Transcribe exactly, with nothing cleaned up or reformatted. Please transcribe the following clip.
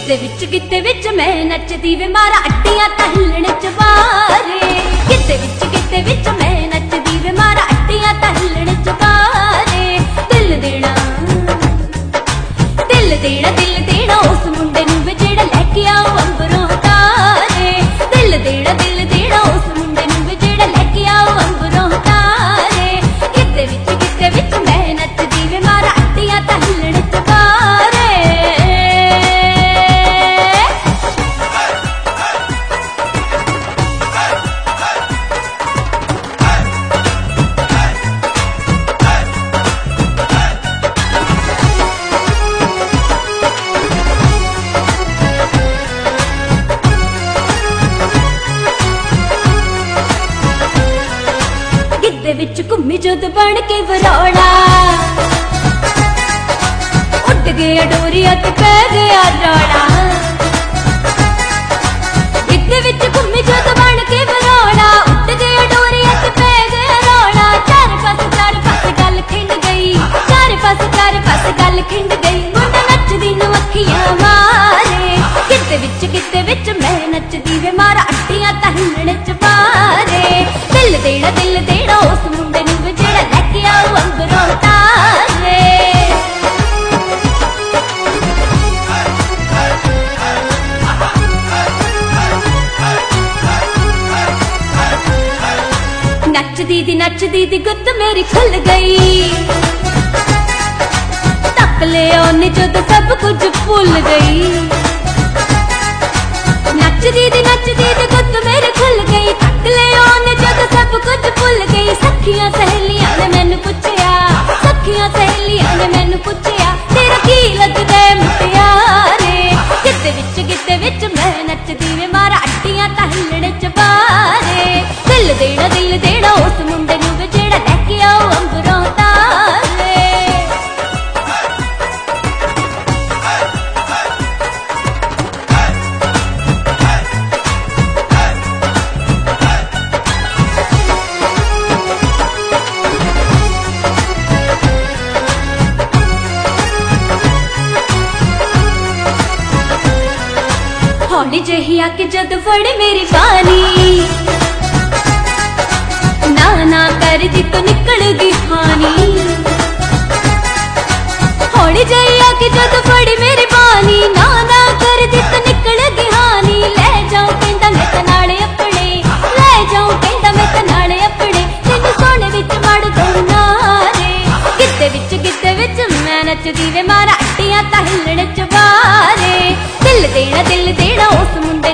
गिद्दे विच गिद्दे विच मैं नचदी वे मारा अड्डियां तां हिलण च बारे। गिद्दे विच गिद्दे विच मैं नचदी वे मारा अड्डियां तां हिलण च बारे। दिल देना दिल देना दिल देना उस मुंडे नूं वे जेड़ा लैके आओ अंबरों तारे। दिल देना दिल देना उस मुंडे नूं वे जेड़ा लैके आओ अंबरों तारे। गिद्दे विच गिद्दे विच मैं नचदी वे मारा अड्डियां तां हिलण च बारे। विच घुम्मी जुद बन के वरौड़ा उड़ गया डोरिया ते पै गया रौड़ा। गिद्दे विच घुम्मी जुद बन के वरौड़ा उड़ गया डोरिया ते पै गया रौड़ा। चार पास चार पास गल खिंड गई चार पास चार पास गल खिंड गई। मुंडा नचदी नूं अखियां मारे। गिद्दे विच गिद्दे विच मैं नचदी वे मारा अड्डियां तां हिलण च बारे। दिल देना दिल देना उस मुंडे नूं वे जेड़ा लैके आओ अंबरों तारे। नचदी दी नचदी दी गुत्त मेरी खुल गई। तक ले ओने जद सब कुछ भुल गई। नचदी दी नचदी दी गुत्त मेरी खुल गई। तक ले ओने जद सब कुछ भुल गई। सखियां सहेलियां ने मैनू पुछया सखियां सहेलियां ने मैनू पुछया तेरा की लगदा ऐ मुटियारे। गिद्दे विच गिद्दे विच मैं नचदी वे मारा अड्डियां तां हिलण च बारे। दिल देना दिल देना उस मुंडे नूं वे जेड़ा लैके आओ अंबरों तारे। हौली जही आके जद फड़े मेरी बानी ना ना कर दी तो निकल दी हानी। हौली जही आके जद फड़े मेरी बानी ना ना कर दी तो निकल दी हानी। ले जाऊं कहंदा मैं ते नाले अपने ले जाऊं कहंदा मैं ते नाले अपने तेनू सोने विच मड़ दऊं नारे। गिद्दे विच गिद्दे विच मैं नचदी वे मारा अड्डियां तां हिलण च बारे। दिल देना दिल देना उस मुंडे